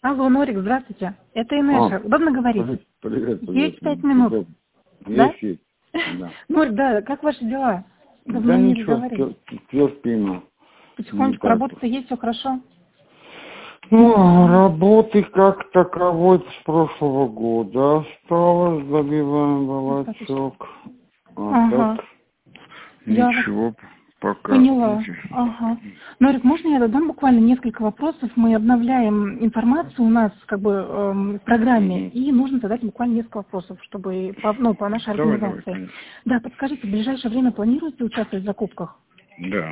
Алло, Норик, здравствуйте. Это Инесса. Удобно говорить? Привет. Есть 5 минут? Да? Есть. Да. Норик, да, как ваши дела? Давно Да не ничего, разговаривали. терпимо. Потихонечку работа-то есть, все хорошо? Ну, работы как таковой с прошлого года осталось, забиваем волочок. А Ага. так Я вас ничего пока. поняла. Ага. Норик, можно я задам буквально несколько вопросов? Мы обновляем информацию у нас как бы в программе, и нужно задать буквально несколько вопросов, чтобы по нашей Давай, организации. конечно. Да, подскажите, в ближайшее время планируете участвовать в закупках? Да.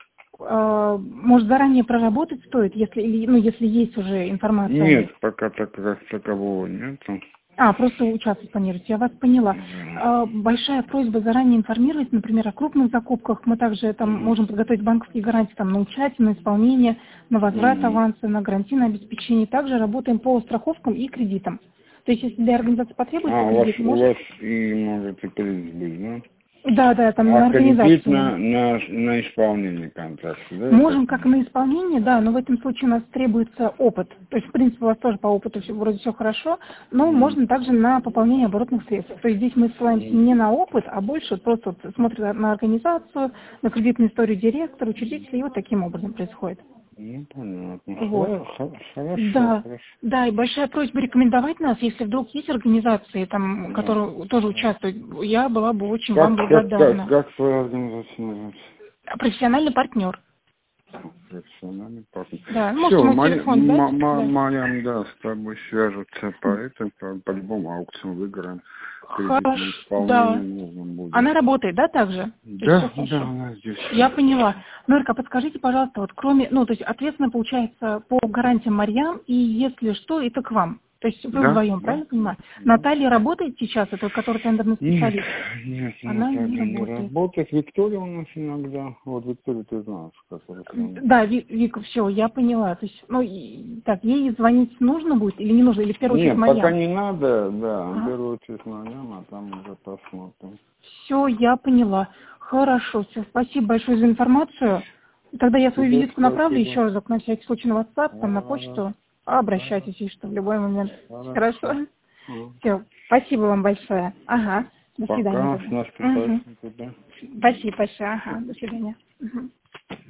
Может, заранее проработать стоит, если есть уже информация о них? Нет, пока такового нету. Просто участвовать планируете, я вас поняла. Большая просьба заранее информировать, например, о крупных закупках. Мы также там можем подготовить банковские гарантии там, на участие, на исполнение, на возврат аванса, на гарантийное обеспечение. Также работаем по страховкам и кредитам. То есть, если для организации потребуется кредит, У вас и может и кредит быть, да? Да, там на Кредит организацию. на исполнение контракта, да? Можем как на исполнение, да, но в этом случае у нас требуется опыт. То есть, в принципе, у вас тоже по опыту вроде все хорошо, но можно также на пополнение оборотных средств. То есть здесь мы ссылаемся не на опыт, а больше просто смотрим на организацию, на кредитную историю директора, учредителя, и вот таким образом происходит. Понятно. Вот. Хорошо. Да, и большая просьба рекомендовать нас, если вдруг есть организации, там, которые тоже участвуют, я была бы очень вам благодарна. Как твоя организация называется? Профессиональный партнер. Профессиональный партнер. Да, можете Все, мой телефон дать. Марьям, да, с тобой свяжутся по этому, по-любому аукцию выиграем. Кредитное Хорошо, да. исполнение нужно будет. Она работает, да, также? Да, она здесь. Я поняла. Норка, подскажите, пожалуйста, вот кроме, то есть ответственно получается по гарантиям Марьям, и если что, это к вам. То есть вы вдвоем, правильно понимаю? Наталья работает сейчас, это вот, который тендерный специалист? Нет, Она не не работает. работает. Виктория у нас иногда. Вот Викторию ты знаешь, которая прям... Да, Вика, все, я поняла. То есть, так, ей звонить нужно будет или не нужно, или в первую очередь Нет, Марьям? пока не надо, да, в первую очередь Марьям, а там уже посмотрим. Все, я поняла. Хорошо, все, спасибо большое за информацию. Тогда я свою визитку направлю еще разок на всякий случай на WhatsApp, там на почту. Обращайтесь, если что, в любой момент. Хорошо? Все, спасибо вам большое. Ага, до свидания. Пока, с наступающим. Спасибо большое, ага, до свидания.